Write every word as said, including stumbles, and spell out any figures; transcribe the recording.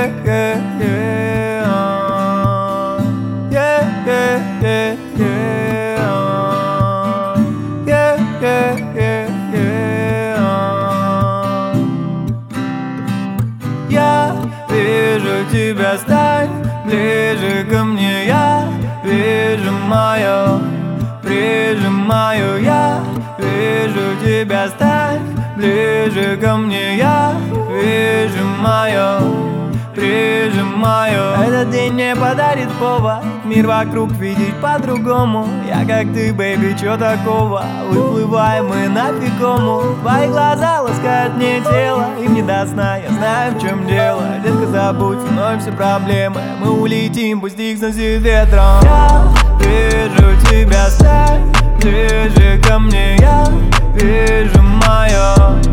yeah, yeah, yeah, uh, yeah, yeah, yeah, yeah, uh, yeah, yeah, yeah, yeah, uh. Я вижу тебя, стань ближе ко мне, я прижимаю, прижимаю, я вижу тебя, стань ближе ко мне, я прижимаю, прижимаю. Этот день мне подарит повод мир вокруг видеть по-другому. Я как ты, бэйби, чё такого? Выплываем мы на фикому. Твои глаза ласкают мне тело, им не до сна, я знаю, в чем дело. Детка, забудь вновь все проблемы, мы улетим, пусть их сносит ветром. Я вижу тебя, стань ближе ко мне, я прижимаю,